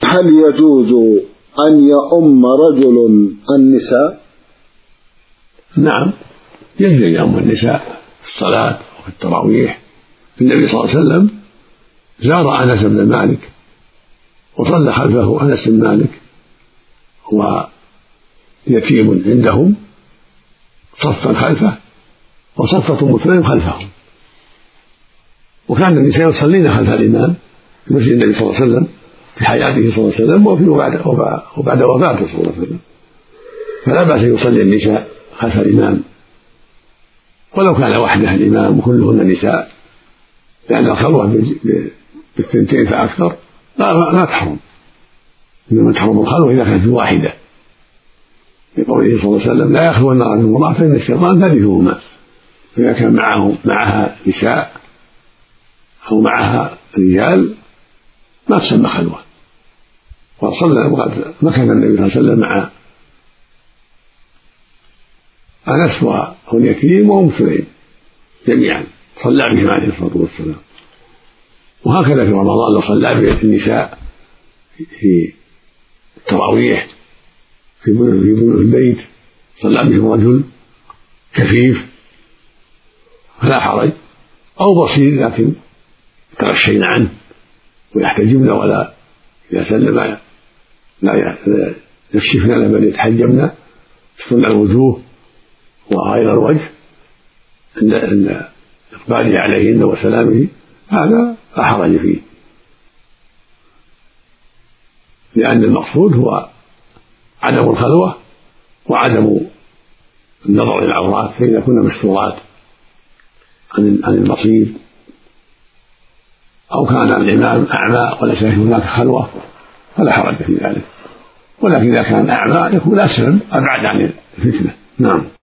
هل يجوز أن يؤم رجل النساء؟ نعم، يجوز أن يؤم النساء في الصلاة وفي التراويح. النبي صلى الله عليه وسلم زار أنس بن مالك وصلى خلفه أنس بن مالك ويتيم عندهم صفا خلفه وصفة أم سليم خلفهم، وكان النساء يصلين خلف الإمام في مسجد النبي صلى الله عليه وسلم في حياته صلى الله عليه وسلم وبعد وفاته صلى الله عليه وسلم، فلا بأس يصلي النساء خلف الإمام ولو كان وحده الإمام وكلهن نساء، لأن الخلوة بالثنتين فأكثر لا تحرم، إنما تحرم الخلوة إذا كانت واحدة، لقوله صلى الله عليه وسلم لا يخلون رجل امرأة فإن الشيطان ثالثهما. فإذا كان معها نساء أو معها رجال ما تسمى خلوة. وقد مكث النبي صلى الله عليه وسلم مع أنس واليتيم وأم سليم جميعا، صلى بهم عليه الصلاة والسلام. وهكذا في رمضان لو صلى بالنساء في التراويح في بيوت البيت صلى بهم رجل كفيف فلا حرج، أو بصير لكن يتغشين عنه ويحتجبن ولا إذا سلم لا يكشفن بل يتحجبن يسترن الوجوه وغير الوجه عند إقباله عليهن وسلامه، هذا لا حرج فيه، لأن المقصود هو عدم الخلوة وعدم النظر إلى العورات، فإذا كنا مستورات عن المصير أو كان الإمام أعمى وليس هناك خلوة فلا حرج في ذلك، ولكن إذا كان أعمى يكون أسلم أبعد عن الفتنة. نعم.